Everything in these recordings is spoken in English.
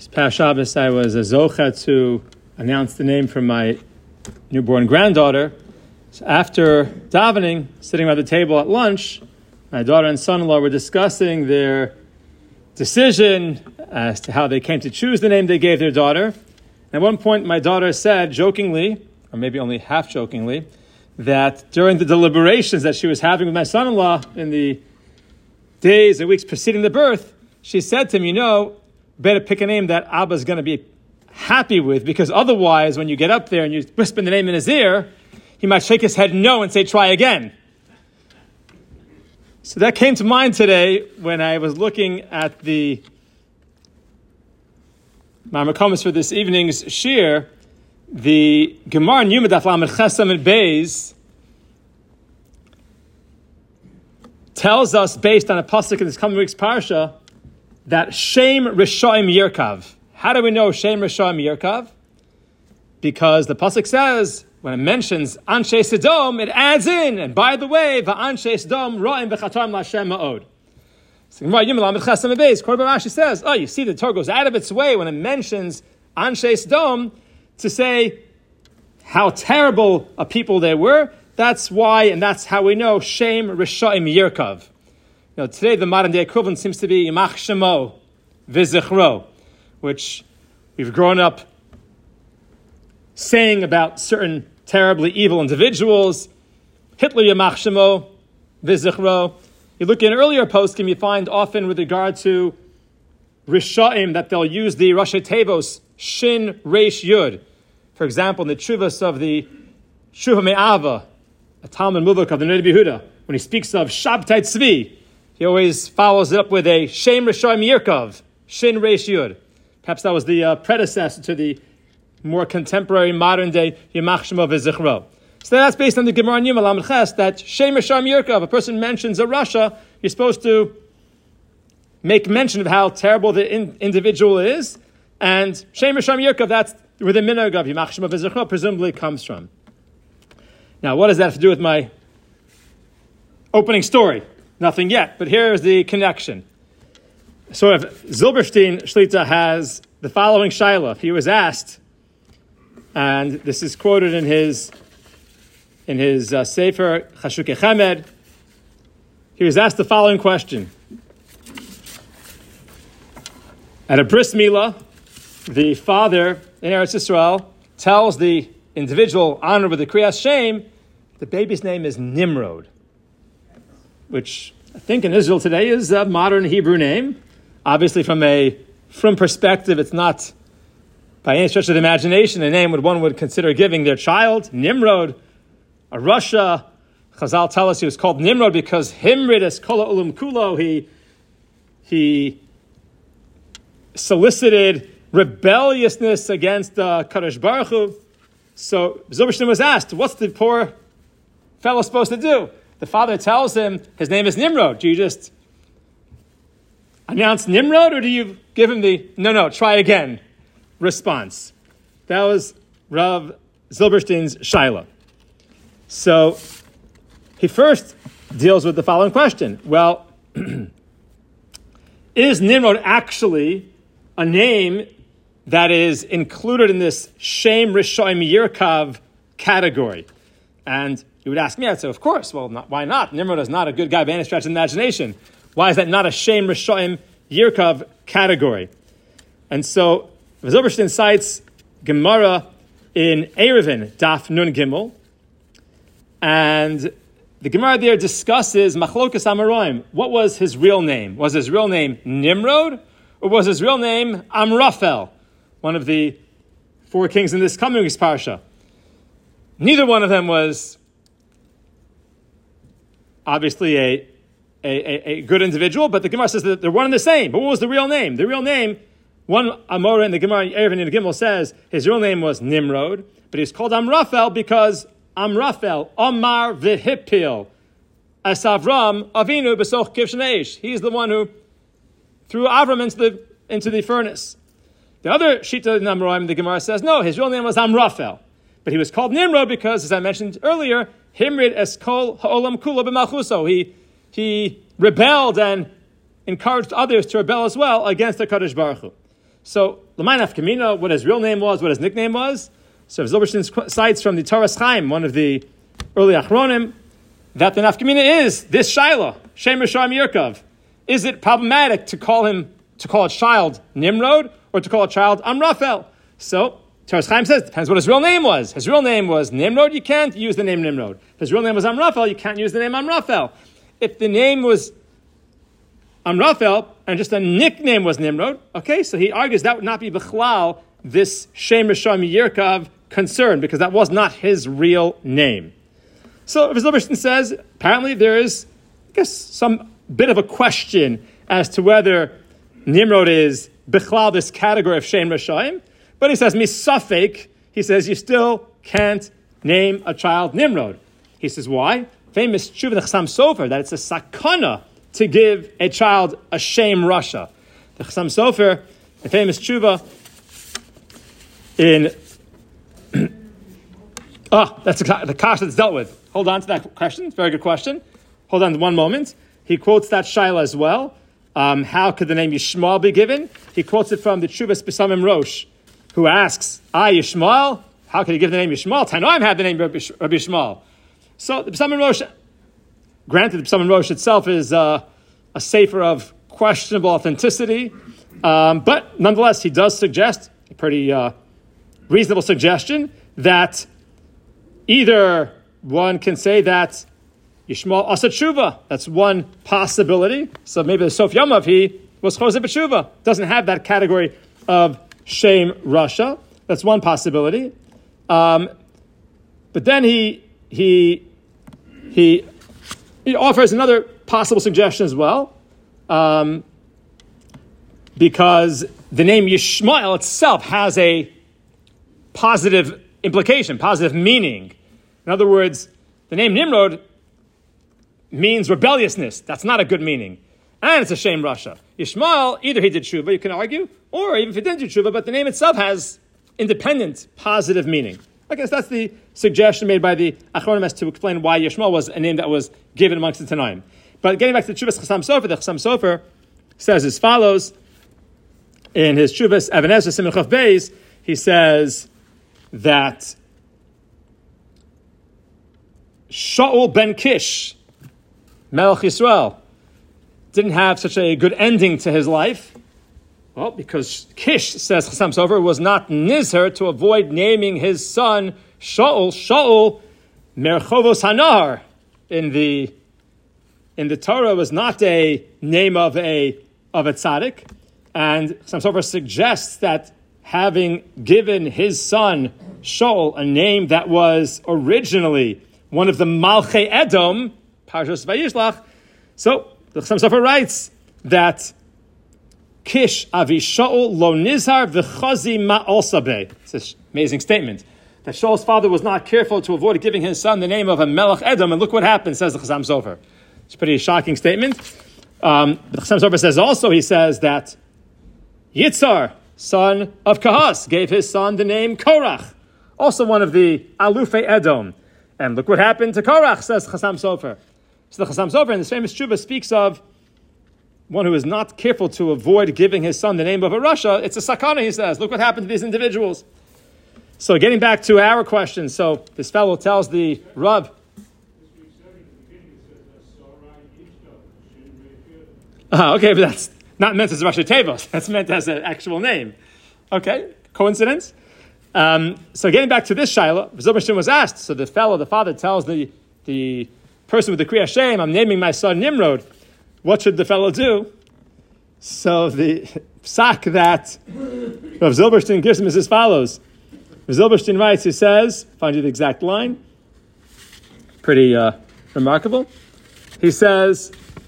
This past Shabbos, I was a zocha to announce the name for my newborn granddaughter. So after davening, sitting around the table at lunch, my daughter and son-in-law were discussing their decision as to how they came to choose the name they gave their daughter. And at one point, my daughter said, jokingly, or maybe only half-jokingly, that during the deliberations that she was having with my son-in-law in the days and weeks preceding the birth, she said to him, better pick a name that Abba's going to be happy with, because otherwise, when you get up there and you whisper the name in his ear, he might shake his head no and say, try again. So that came to mind today when I was looking at the Ma'amar for this evening's shir. The Gemara in Yuma Daf Lamed Chesam and Beis tells us, based on a pasuk in this coming week's parsha, that Shem Rishoim Yirkav. How do we know Shem Rishoim Yirkav? Because the pasuk says, when it mentions Anshe Sodom, it adds in, and by the way, Va'anshe Sodom Ra'im B'chatam L'Hashem Ma'od. So Gemara Yuma Lamed Chesam and Beis, Korban Rashi says, you see the Torah goes out of its way when it mentions Anshe Sodom to say how terrible a people they were. That's why, and that's how we know Shem Rishoim Yirkav. Today the modern day equivalent seems to be Yimach Shemo V'Zichro, which we've grown up saying about certain terribly evil individuals. Hitler Yimach Shemo V'Zichro. You look in earlier poskim, you find often with regard to Rishaim that they'll use the Rashi Tevos Shin Reish Yud. For example, in the Chuvas of the Shuva Me'ava, a Talmud Muvak of the Neder Yehuda, when he speaks of Shabtai Tzvi, he always follows it up with a Shem Rishoim Yirkav, Shin Reish Yud. Perhaps that was the predecessor to the more contemporary, modern-day Yimach Shemo V'Zichro. So that's based on the Gemara in Yuma Lamed Ches, that Shem Rishoim Yirkav, a person mentions a Rasha, you're supposed to make mention of how terrible the individual is, and Shem Rishoim Yirkav, that's where the minhag of Yimach Shemo V'Zichro presumably comes from. Now, what does that have to do with my opening story? Nothing yet, but here's the connection. So if Zilberstein Shlita has the following shaila, he was asked, and this is quoted in his Sefer Chashukei Chemed, he was asked the following question. At a bris milah, the father in Eretz Yisrael tells the individual honored with the Kriyas Shem, the baby's name is Nimrod, which I think in Israel today is a modern Hebrew name. Obviously, from perspective, it's not by any stretch of the imagination a name one would consider giving their child. Nimrod, a Russia. Chazal tell us he was called Nimrod because Himrid es kol ha'olam kulo. He solicited rebelliousness against Kadosh Baruch Hu. So Zilberstein was asked, what's the poor fellow supposed to do? The father tells him his name is Nimrod. Do you just announce Nimrod, or do you give him the no, try again response? That was Rav Zilberstein's shaila. So he first deals with the following question. Well, is Nimrod actually a name that is included in this Shem Rishoim Yirkav category? And you would ask me, I'd say, of course. Well, why not? Nimrod is not a good guy by any stretch of the imagination. Why is that not a Shem Rishoim Yirkav category? And so Zilberstein cites Gemara in Eruvin, Daf Nun Gimel, and the Gemara there discusses Machlokas Amaroim. What was his real name? Was his real name Nimrod, or was his real name Amraphel, one of the four kings in this coming week's parsha? Neither one of them was obviously a good individual, but the Gemara says that they're one and the same. But what was the real name? The real name, one Amora in the Gemara, Eruvin in the Gimel says his real name was Nimrod, but he's called Amraphel because Amraphel, Omar v'Hipil, as Avram Avinu b'soch kivshan eish. He's the one who threw Avram into the furnace. The other Shita in Amoraim, the Gemara says, no, his real name was Amraphel. But he was called Nimrod because, as I mentioned earlier, Himrid es kol ha'olam kula b'malchuso. He rebelled and encouraged others to rebel as well against the Kadosh Baruch Hu. So, L'may nafkamina, what his real name was, what his nickname was. So, Zilberstein cites from the Toras Chaim, one of the early Achronim, that the nafkamina is this Shaila, Shem Risham Yerkov. Is it problematic to call a child Nimrod or to call a child Amraphel? So, Toras Chaim says, depends what his real name was. His real name was Nimrod, you can't use the name Nimrod. If his real name was Amraphel, you can't use the name Amraphel. If the name was Amraphel and just a nickname was Nimrod, okay, so he argues that would not be B'chlal, this Shem Risham Yerkov concern, because that was not his real name. So, Rav Zilberstein says, apparently there is, I guess, some bit of a question as to whether Nimrod is B'chlal, this category of Shem Rishayim. But he says, misafek, he says, you still can't name a child Nimrod. He says, why? Famous tshuva the Chassam Sofer, that it's a sakana to give a child a Shem Rasha. The Chassam Sofer, the famous tshuva in... that's the kash that's dealt with. Hold on to that question. It's a very good question. Hold on one moment. He quotes that shaila as well. How could the name Yishmael be given? He quotes it from the Tshuvas B'samim Rosh, who asks, Yishmael, how can he give the name Yishmael? Tanoim had the name Rabbi Yishmael. So the B'samim Rosh, granted the B'samim Rosh itself is a sefer of questionable authenticity, but nonetheless he does suggest, a pretty reasonable suggestion, that either one can say that Yishmael asa tshuva, that's one possibility. So maybe the Sof Yamav, he was chozeh b'tshuva, doesn't have that category of Shem Rasha. That's one possibility. But then he offers another possible suggestion as well, because the name Yishmael itself has a positive implication, positive meaning. In other words, the name Nimrod means rebelliousness. That's not a good meaning. And it's a Shem Rasha. Yishmael, either he did tshuva, you can argue, or even if he didn't do tshuva, but the name itself has independent, positive meaning. I guess that's the suggestion made by the Achronim as to explain why Yishmael was a name that was given amongst the Tanaim. But getting back to the Tshuvas Chassam Sofer, the Chassam Sofer says as follows, in his Tshuvas Even HaEzer Siman Chaf Beis, he says that Shaul ben Kish, Melech Yisrael, didn't have such a good ending to his life. Well, because Kish, says Chassam Sofer, was not nizher to avoid naming his son Shaul Merchovos Hanar. In the Torah was not a name of a tzaddik, and Chassam Sofer suggests that having given his son Shaul a name that was originally one of the Malchei Edom, Parshas Vayishlach, so the Chassam Sofer writes that Kish avi Shaul lo nizhar v'chazi ma'al sabeh. It's an amazing statement. That Shaul's father was not careful to avoid giving his son the name of a Melech Edom, and look what happened, says the Chassam Sofer. It's a pretty shocking statement. The Chassam Sofer says also, he says that Yitzhar, son of Kahas, gave his son the name Korach, also one of the Alufei Edom. And look what happened to Korach, says Chassam Sofer. So the Chassam Sofer in this famous tshuva speaks of one who is not careful to avoid giving his son the name of a Rasha. It's a sakana, he says. Look what happened to these individuals. So getting back to our question, so this fellow tells the Rav, okay, but that's not meant as a Rashi Tevos. That's meant as an actual name. Okay, coincidence? So getting back to this Shaila, Zilberstein was asked, so the father tells the person with the Kriya Shem, I'm naming my son Nimrod. What should the fellow do? So the psak that Rav Zilberstein gives him is as follows. Rav Zilberstein writes, he says, find you the exact line, pretty remarkable. He says,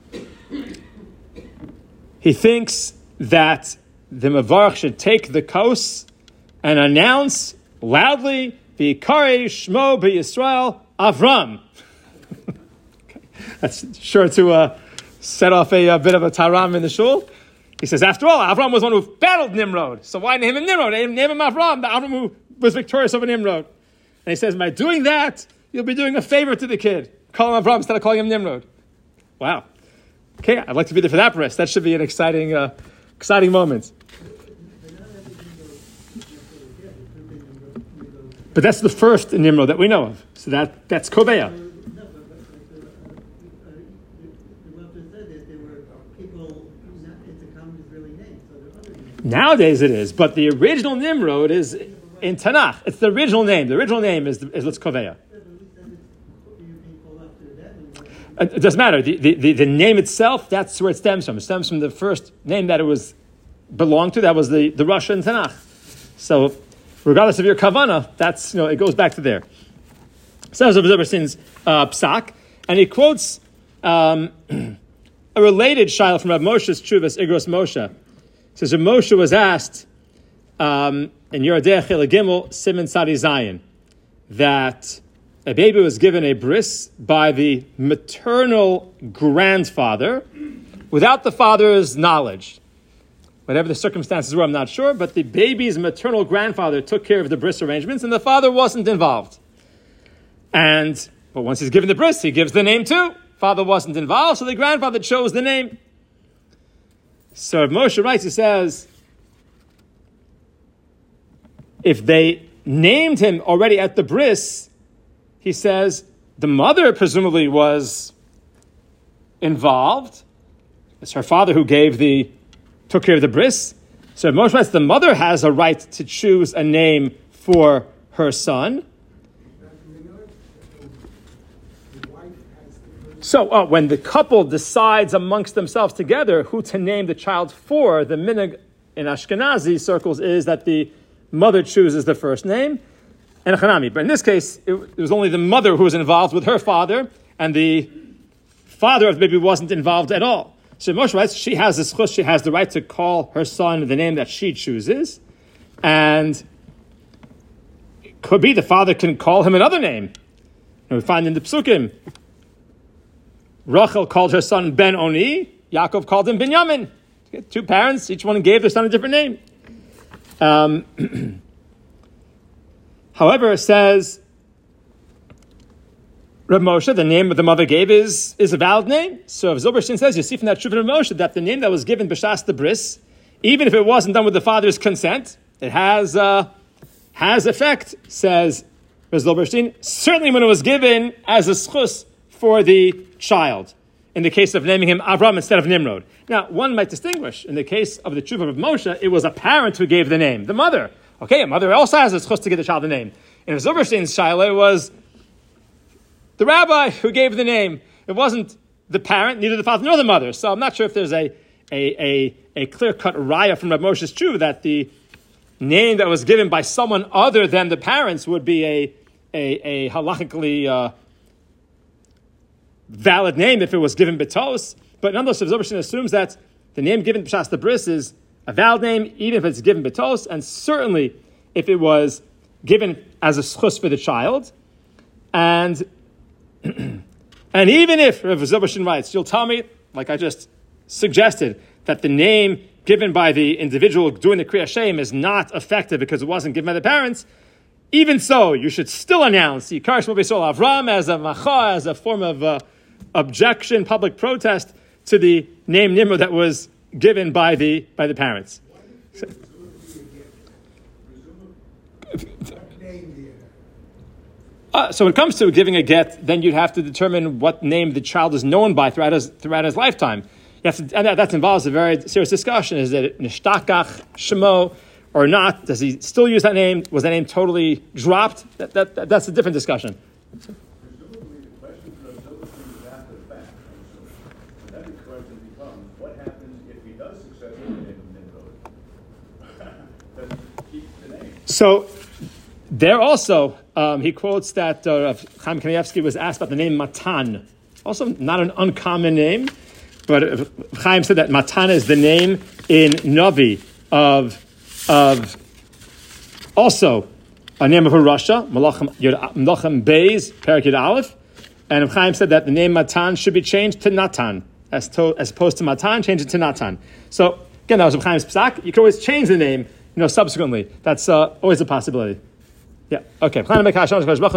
he thinks that the Mavarach should take the kos and announce loudly, V'yikarei Shmo b'Yisrael Avram. Okay. That's sure to set off a bit of a taram in the shul. He says, after all, Avram was one who battled Nimrod. So why name him Nimrod? Name him Avram, the Avram who was victorious over Nimrod. And he says, by doing that, you'll be doing a favor to the kid. Call him Avram instead of calling him Nimrod. Wow. Okay, I'd like to be there for that rest. That should be an exciting moment. But that's the first Nimrod that we know of. So that's Koveya. Nowadays it is, but the original Nimrod is in Tanakh. It's the original name. The original name is Lutz Koveya. It doesn't matter. The name itself, that's where it stems from. It stems from the first name that it was belonged to. That was the Russian Tanakh. So, regardless of your kavana, that's it goes back to there. Says Rav Zilberstein's psak, and he quotes a related shaila from Rav Moshe's Tshuvas Igros Moshe. It says Rav Moshe was asked in Yerodei Chilek Gimel Siman Sadi Zayin that a baby was given a bris by the maternal grandfather without the father's knowledge. Whatever the circumstances were, I'm not sure, but the baby's maternal grandfather took care of the bris arrangements and the father wasn't involved. But once he's given the bris, he gives the name too. Father wasn't involved, so the grandfather chose the name. So if Moshe writes, he says, if they named him already at the bris, he says the mother presumably was involved. It's her father who took care of the bris. So Moshe writes, the mother has a right to choose a name for her son. So when the couple decides amongst themselves together who to name the child for, the minhag in Ashkenazi circles is that the mother chooses the first name. And Hanami. But in this case, it was only the mother who was involved with her father, and the father of the baby wasn't involved at all. So Moshe writes, she has this chus, she has the right to call her son the name that she chooses, and it could be the father can call him another name. And we find in the Psukim, Rachel called her son Ben Oni, Yaakov called him Binyamin. Two parents, each one gave their son a different name. However, it says Reb Moshe, the name the mother gave is a valid name. So if Zilberstein says, you see from that Shuvah Reb Moshe that the name that was given b'shas the bris, even if it wasn't done with the father's consent, it has effect, says Reb Zilberstein, certainly when it was given as a schus for the child. In the case of naming him Avram instead of Nimrod. Now, one might distinguish. In the case of the Shuvah of Moshe, it was a parent who gave the name, the mother. Okay, a mother also has a schus to give the child the name. In Zilberstein's shaila, it was the rabbi who gave the name. It wasn't the parent, neither the father nor the mother. So I'm not sure if there's a clear-cut raya from Rav Moshe's Tshuva that the name that was given by someone other than the parents would be a halachically valid name if it was given betos. But nonetheless, Zilberstein assumes that the name given b'shas the bris is a valid name, even if it's given betos, and certainly if it was given as a schus for the child. And even if, Rav Zilberstein writes, you'll tell me, like I just suggested, that the name given by the individual doing the Kriyas Shem is not effective because it wasn't given by the parents, even so, you should still announce Yikar Shmo B'Yisrael Avram as a macha, as a form of objection, public protest to the name Nimrod that was given by the parents. So when it comes to giving a get, then you'd have to determine what name the child is known by throughout his lifetime. And that involves a very serious discussion. Is it Nishtakach Shemo or not? Does he still use that name? Was that name totally dropped? That's a different discussion. Presumably the question for Zilberstein is after the fact. So then the question becomes, what happens if he does successfully name Nimrod? Does he keep the name? So there also, he quotes that Chaim Kanievsky was asked about the name Matan. Also not an uncommon name, but Chaim said that Matan is the name in Navi of also a name of a Russia, Melachem Beis, Perak Yud Aleph, and Chaim said that the name Matan should be changed to Natan, as opposed to Matan, change it to Natan. So again, that was Chaim's psak. You can always change the name, subsequently. That's always a possibility. Yeah. Okay.